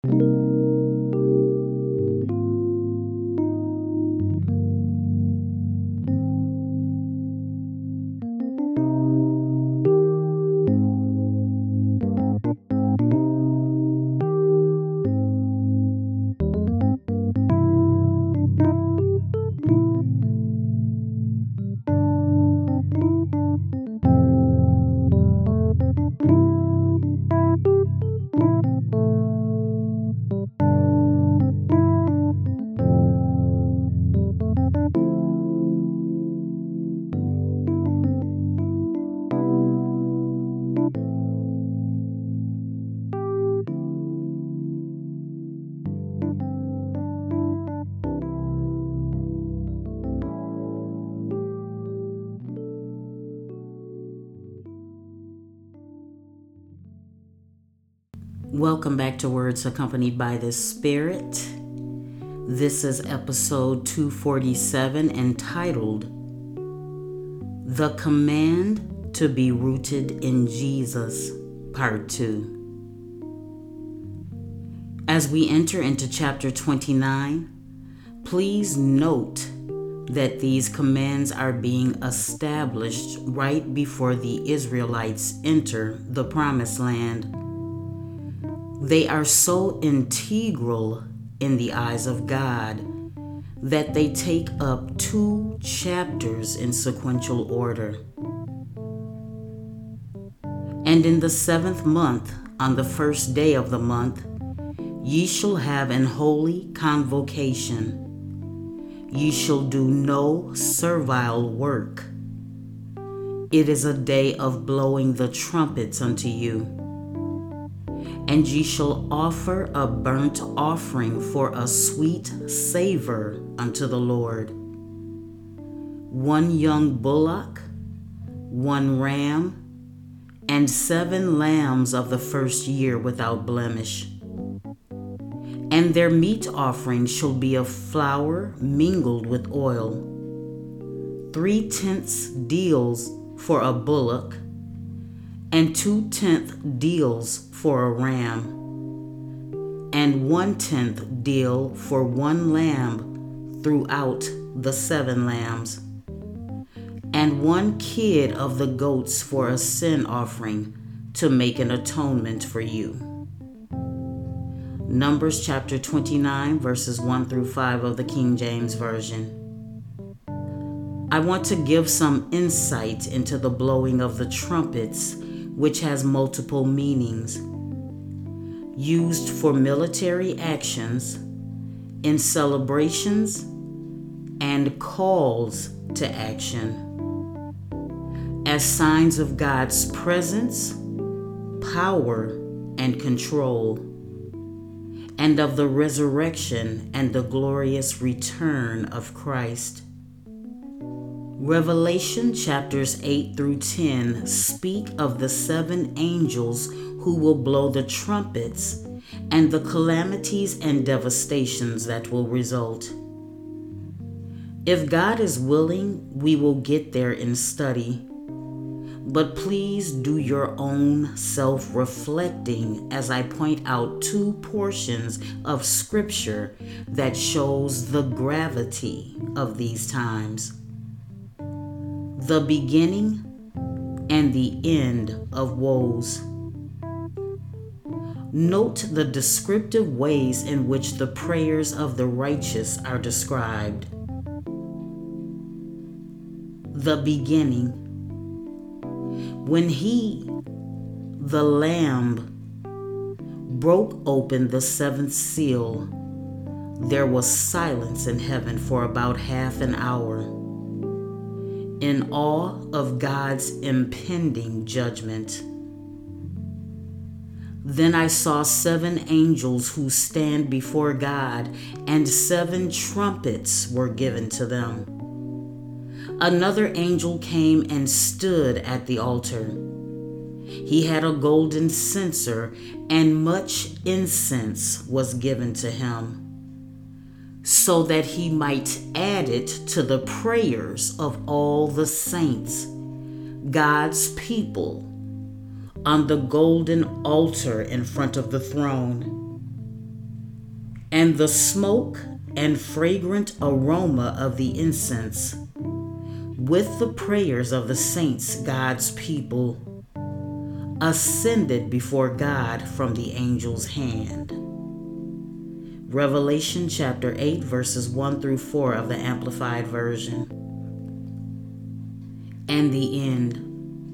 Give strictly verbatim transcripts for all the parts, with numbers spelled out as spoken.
Welcome back to Words Accompanied by the Spirit. This is episode two forty-seven, entitled The Command to be Rooted in Jesus, Part two. As we enter into chapter twenty-nine, please note that these commands are being established right before the Israelites enter the Promised Land. They are so integral in the eyes of God that they take up two chapters in sequential order. And in the seventh month, on the first day of the month, ye shall have an holy convocation. Ye shall do no servile work. It is a day of blowing the trumpets unto you. And ye shall offer a burnt offering for a sweet savor unto the Lord. One young bullock, one ram, and seven lambs of the first year without blemish. And their meat offering shall be of flour mingled with oil, three tenths deals for a bullock, and two tenth deals for a ram, and one tenth deal for one lamb throughout the seven lambs, and one kid of the goats for a sin offering to make an atonement for you. Numbers chapter twenty-nine, verses one through five of the King James Version. I want to give some insight into the blowing of the trumpets, which has multiple meanings. Used for military actions, in celebrations, and calls to action. As signs of God's presence, power, and control, and of the resurrection and the glorious return of Christ. Revelation chapters eight through ten speak of the seven angels who will blow the trumpets and the calamities and devastations that will result. If God is willing, we will get there in study. But please do your own self-reflecting as I point out two portions of Scripture that shows the gravity of these times. The beginning and the end of woes. Note the descriptive ways in which the prayers of the righteous are described. The beginning. When he, the Lamb, broke open the seventh seal, there was silence in heaven for about half an hour, in awe of God's impending judgment. Then I saw seven angels who stand before God, and seven trumpets were given to them. Another angel came and stood at the altar. He had a golden censer, and much incense was given to him, so that he might add it to the prayers of all the saints, God's people, on the golden altar in front of the throne. and the smoke and fragrant aroma of the incense, with the prayers of the saints, God's people, ascended before God from the angel's hand. Revelation chapter eight, verses one through four of the Amplified Version. And the end.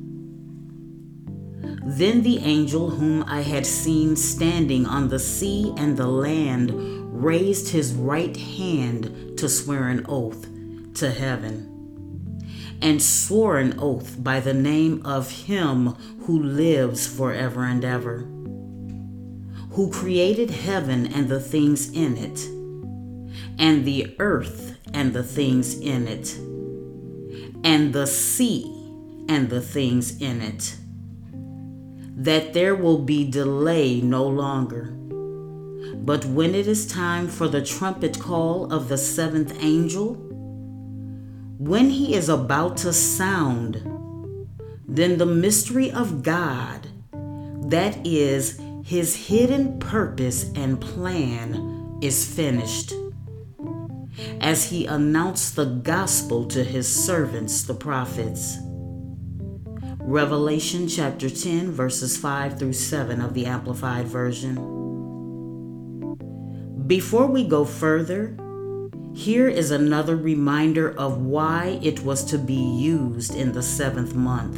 Then the angel whom I had seen standing on the sea and the land raised his right hand to swear an oath to heaven, and swore an oath by the name of him who lives forever and ever, who created heaven and the things in it, and the earth and the things in it, and the sea and the things in it, that there will be delay no longer. But when it is time for the trumpet call of the seventh angel, when he is about to sound, then the mystery of God, that is his hidden purpose and plan, is finished, as he announced the gospel to his servants, the prophets. Revelation chapter ten, verses five through seven of the Amplified Version. Before we go further, here is another reminder of why it was to be used in the seventh month.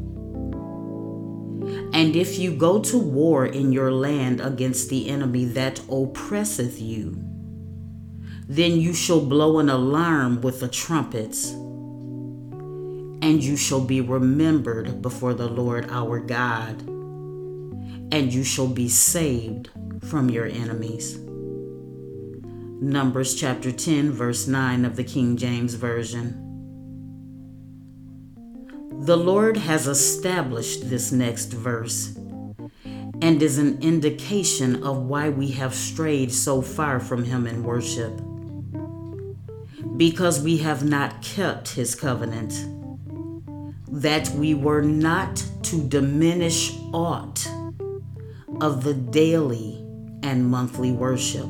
And if you go to war in your land against the enemy that oppresseth you, then you shall blow an alarm with the trumpets, and you shall be remembered before the Lord our God, and you shall be saved from your enemies. Numbers chapter ten, verse nine of the King James Version. The Lord has established this next verse and is an indication of why we have strayed so far from Him in worship. Because we have not kept His covenant, that we were not to diminish aught of the daily and monthly worship.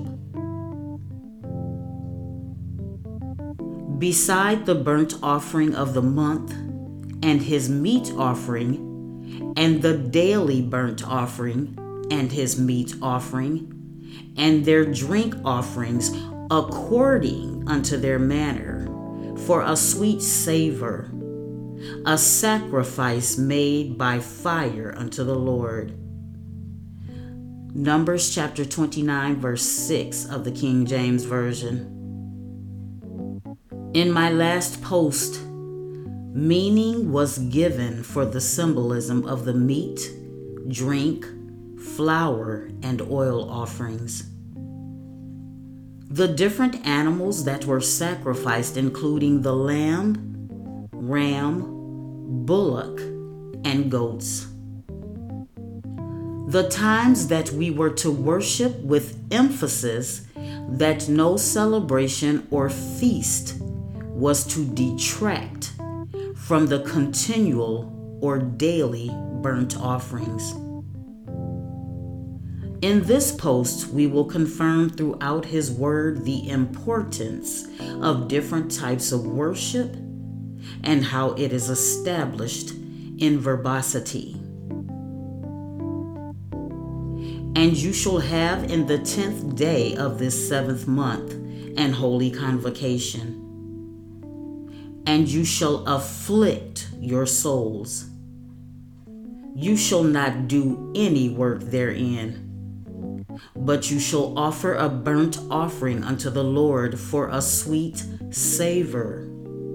Beside the burnt offering of the month and his meat offering, and the daily burnt offering and his meat offering, and their drink offerings according unto their manner, for a sweet savor, a sacrifice made by fire unto the Lord. Numbers chapter twenty-nine, verse six of the King James Version. In my last post, meaning was given for the symbolism of the meat, drink, flour, and oil offerings. The different animals that were sacrificed, including the lamb, ram, bullock, and goats. The times that we were to worship with emphasis that no celebration or feast was to detract from the continual or daily burnt offerings. In this post, we will confirm throughout His Word the importance of different types of worship and how it is established in verbosity. And you shall have in the tenth day of this seventh month an holy convocation, and you shall afflict your souls. You shall not do any work therein, but you shall offer a burnt offering unto the Lord for a sweet savor.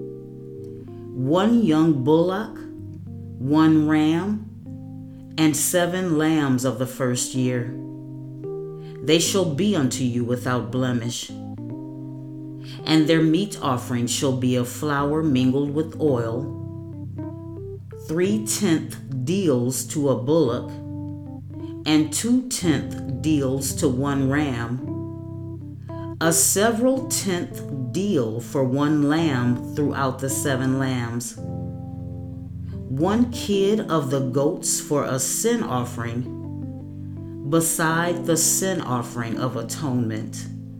One young bullock, one ram, and seven lambs of the first year. They shall be unto you without blemish. And their meat offering shall be of flour mingled with oil, three-tenth deals to a bullock, and two-tenth deals to one ram, a several-tenth deal for one lamb throughout the seven lambs, one kid of the goats for a sin offering, beside the sin offering of atonement,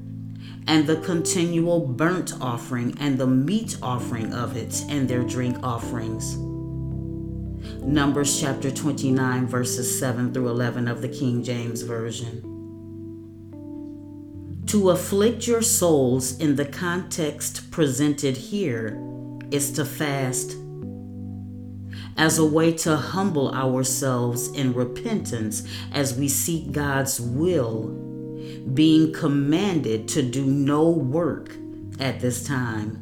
and the continual burnt offering and the meat offering of it, and their drink offerings. Numbers chapter twenty-nine, verses seven through eleven of the King James Version. To afflict your souls in the context presented here is to fast, as a way to humble ourselves in repentance as we seek God's will, being commanded to do no work at this time.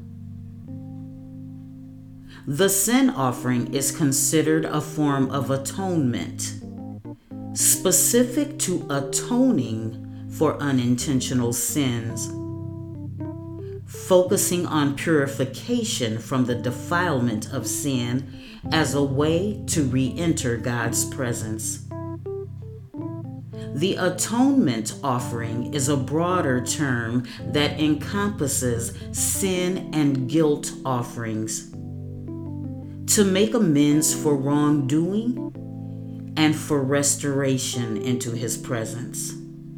The sin offering is considered a form of atonement, specific to atoning for unintentional sins, focusing on purification from the defilement of sin as a way to re-enter God's presence. The atonement offering is a broader term that encompasses sin and guilt offerings, to make amends for wrongdoing and for restoration into His presence.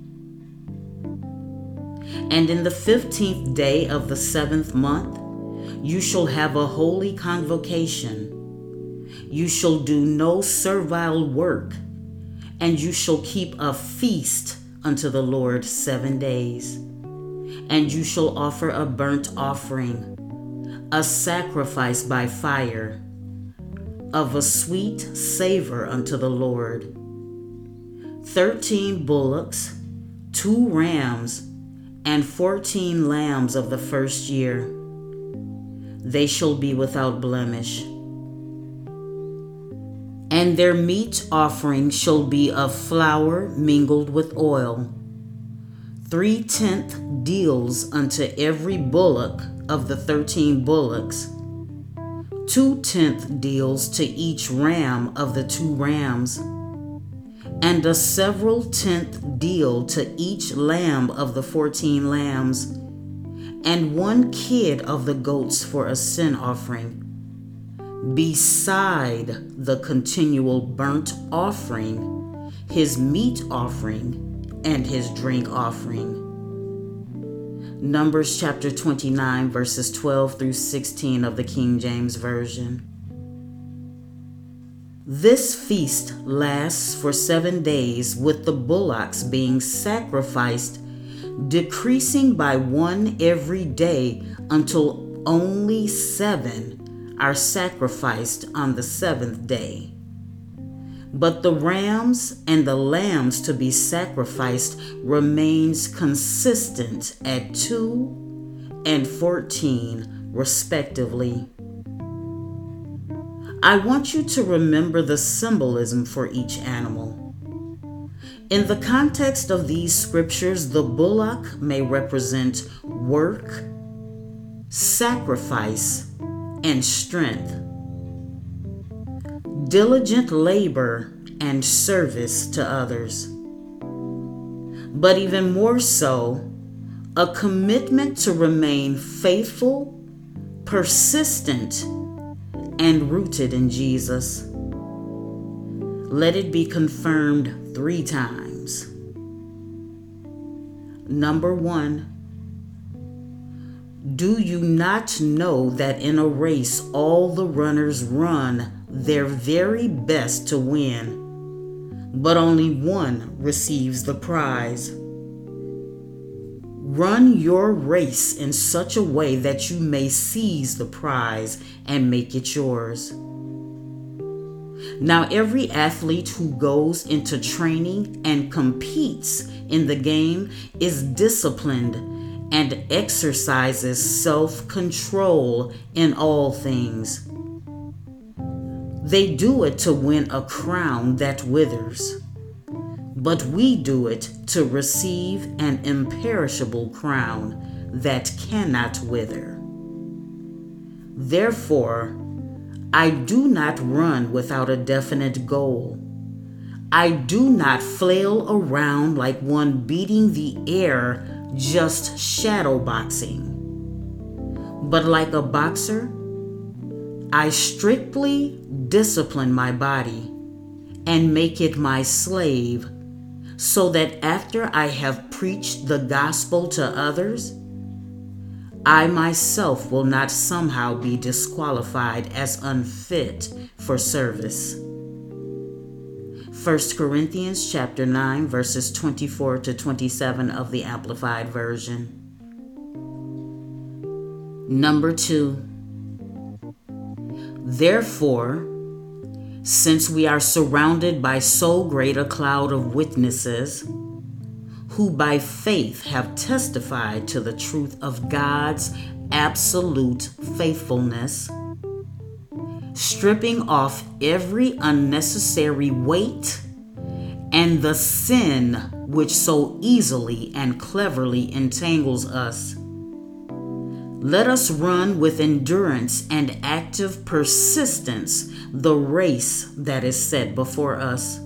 And in the fifteenth day of the seventh month, you shall have a holy convocation. You shall do no servile work, and you shall keep a feast unto the Lord seven days. And you shall offer a burnt offering, a sacrifice by fire, of a sweet savor unto the Lord. Thirteen bullocks, two rams, and fourteen lambs of the first year. They shall be without blemish. And their meat offering shall be of flour mingled with oil, three-tenth deals unto every bullock of the thirteen bullocks, two-tenth deals to each ram of the two rams, and a several tenth deal to each lamb of the fourteen lambs, and one kid of the goats for a sin offering, beside the continual burnt offering, his meat offering, and his drink offering. Numbers chapter twenty-nine, verses twelve through sixteen of the King James Version. This feast lasts for seven days, with the bullocks being sacrificed, decreasing by one every day until only seven are sacrificed on the seventh day. But the rams and the lambs to be sacrificed remains consistent at two and fourteen respectively. I want you to remember the symbolism for each animal. In the context of these scriptures, the bullock may represent work, sacrifice, and strength, diligent labor, and service to others. But even more so, a commitment to remain faithful, persistent, and rooted in Jesus. Let it be confirmed three times. Number one, do you not know that in a race all the runners run their very best to win, but only one receives the prize? Run your race in such a way that you may seize the prize and make it yours. Now, every athlete who goes into training and competes in the game is disciplined and exercises self-control in all things. They do it to win a crown that withers, but we do it to receive an imperishable crown that cannot wither. Therefore, I do not run without a definite goal. I do not flail around like one beating the air, just shadowboxing. But like a boxer, I strictly discipline my body and make it my slave, so that after I have preached the gospel to others, I myself will not somehow be disqualified as unfit for service. First Corinthians chapter nine, verses twenty-four to twenty-seven of the Amplified Version. Number two. Therefore, since we are surrounded by so great a cloud of witnesses, who by faith have testified to the truth of God's absolute faithfulness, stripping off every unnecessary weight and the sin which so easily and cleverly entangles us, let us run with endurance and active persistence the race that is set before us,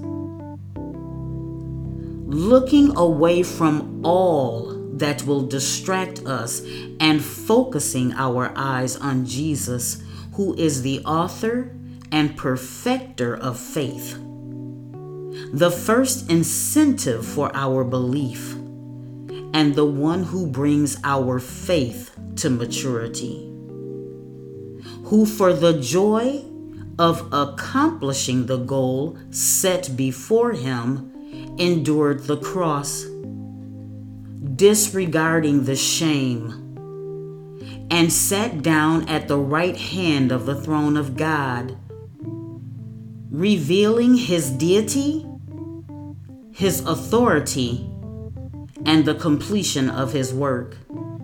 looking away from all that will distract us and focusing our eyes on Jesus, who is the author and perfecter of faith, the first incentive for our belief, and the one who brings our faith to maturity, who for the joy of accomplishing the goal set before him endured the cross, disregarding the shame, and sat down at the right hand of the throne of God, revealing his deity, his authority, and the completion of his work.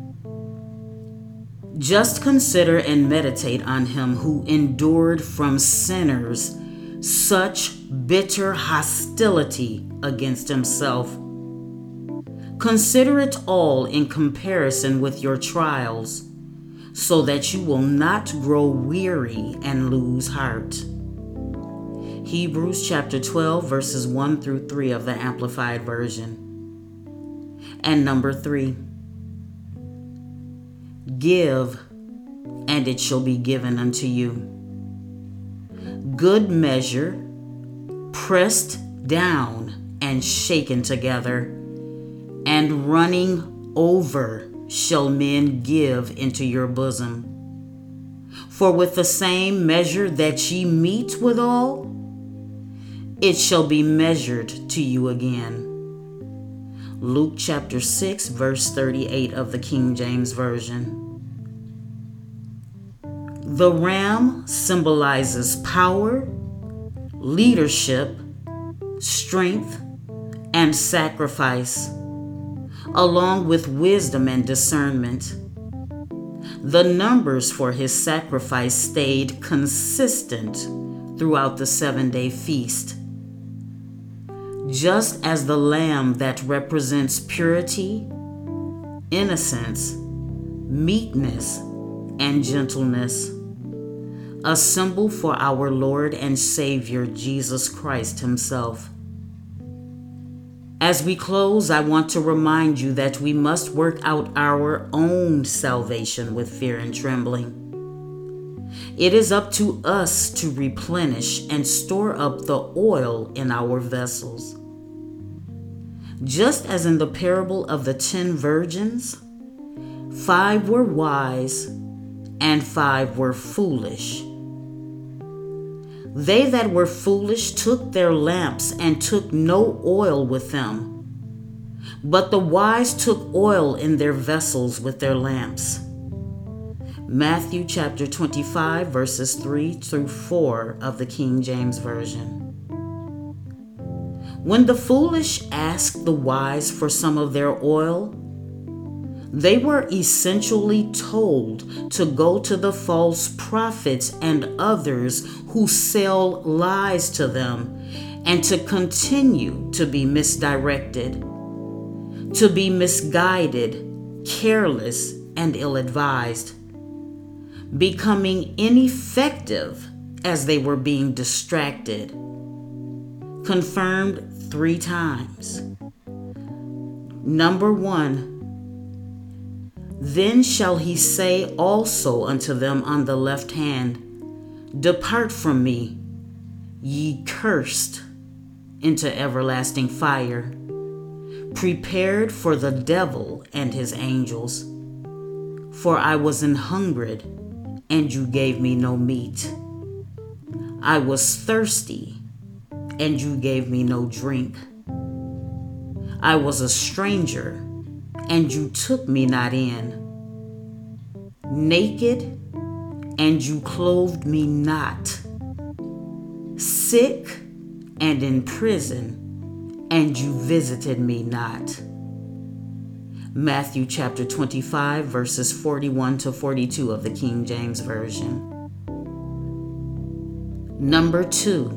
Just consider and meditate on him who endured from sinners such bitter hostility against himself. Consider it all in comparison with your trials, so that you will not grow weary and lose heart. Hebrews chapter twelve, verses one through three of the Amplified Version. And number three, give, and it shall be given unto you. Good measure, pressed down and shaken together, and running over shall men give into your bosom. For with the same measure that ye meet withal, it shall be measured to you again. Luke chapter six, verse thirty-eight of the King James Version. The ram symbolizes power, leadership, strength, and sacrifice, along with wisdom and discernment. The numbers for his sacrifice stayed consistent throughout the seven-day feast. Just as the lamb that represents purity, innocence, meekness, and gentleness, a symbol for our Lord and Savior Jesus Christ himself. As we close, I want to remind you that we must work out our own salvation with fear and trembling. It is up to us to replenish and store up the oil in our vessels. Just as in the parable of the ten virgins, five were wise and five were foolish. They that were foolish took their lamps and took no oil with them, but the wise took oil in their vessels with their lamps. Matthew chapter twenty-five, verses three through four of the King James Version. When the foolish asked the wise for some of their oil, they were essentially told to go to the false prophets and others who sell lies to them, and to continue to be misdirected, to be misguided, careless, and ill-advised, becoming ineffective as they were being distracted. Confirmed three times. Number one, then shall he say also unto them on the left hand, Depart from me, ye cursed, into everlasting fire, prepared for the devil and his angels. For I was an hungered, and you gave me no meat. I was thirsty, and you gave me no drink. I was a stranger, and you took me not in. Naked, and you clothed me not. Sick and in prison, and you visited me not. Matthew chapter twenty-five, verses forty-one to forty-two of the King James Version. Number two.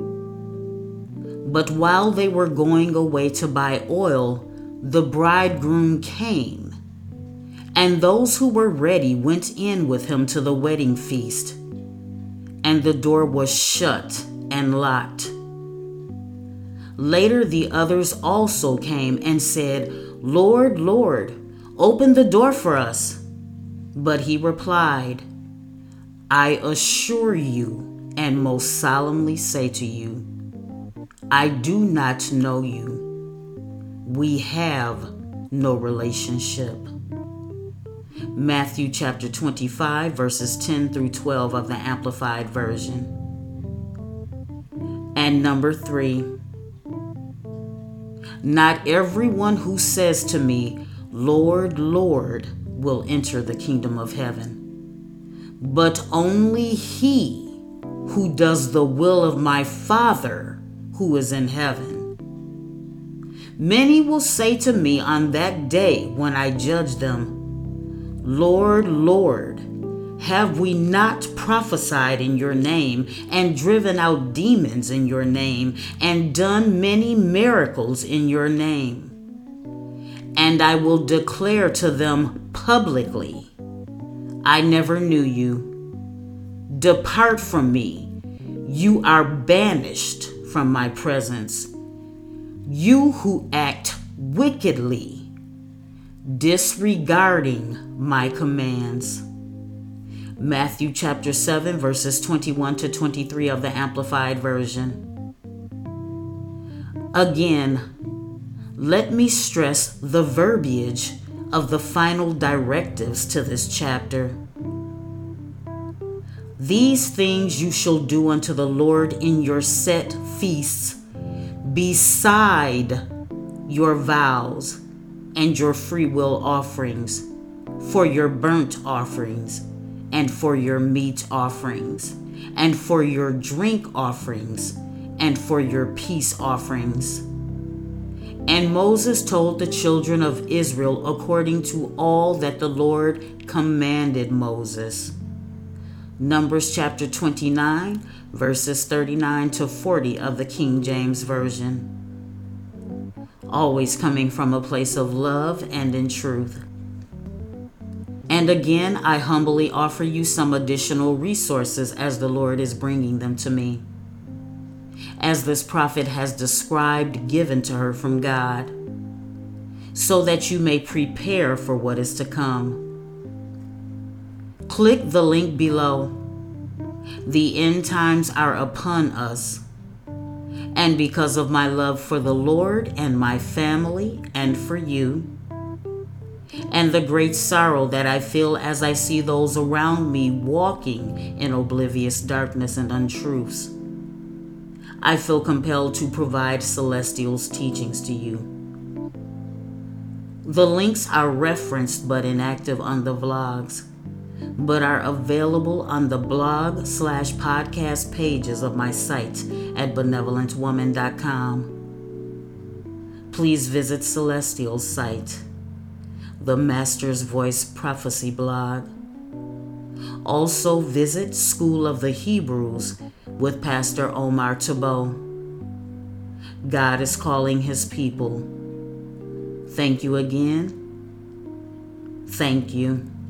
But while they were going away to buy oil, the bridegroom came, and those who were ready went in with him to the wedding feast, and the door was shut and locked. Later the others also came and said, Lord, Lord, open the door for us. But he replied, I assure you and most solemnly say to you, I do not know you. We have no relationship. Matthew chapter twenty-five, verses ten through twelve of the Amplified Version. And number three. Not everyone who says to me, Lord, Lord, will enter the kingdom of heaven, but only he who does the will of my Father who is in heaven. Many will say to me on that day when I judge them, Lord, Lord, have we not prophesied in your name, and driven out demons in your name, and done many miracles in your name? And I will declare to them publicly, I never knew you. Depart from me. You are banished from my presence. You who act wickedly, disregarding my commands. Matthew chapter seven, verses twenty-one to twenty-three of the Amplified Version. Again, let me stress the verbiage of the final directives to this chapter. These things you shall do unto the Lord in your set feasts, beside your vows and your free will offerings, for your burnt offerings, and for your meat offerings, and for your drink offerings, and for your peace offerings. And Moses told the children of Israel according to all that the Lord commanded Moses. Numbers chapter twenty-nine, verses thirty-nine to forty of the King James Version. Always coming from a place of love and in truth. And again, I humbly offer you some additional resources as the Lord is bringing them to me, as this prophet has described, given to her from God, so that you may prepare for what is to come. Click the link below. The end times are upon us, and because of my love for the Lord and my family and for you, and the great sorrow that I feel as I see those around me walking in oblivious darkness and untruths, I feel compelled to provide Celestial's teachings to you. The links are referenced but inactive on the vlogs, but are available on the blog slash podcast pages of my site at benevolent woman dot com. Please visit Celestial's site, the Master's Voice Prophecy blog. Also visit School of the Hebrews with Pastor Omar Tabo. God is calling his people. Thank you again. Thank you.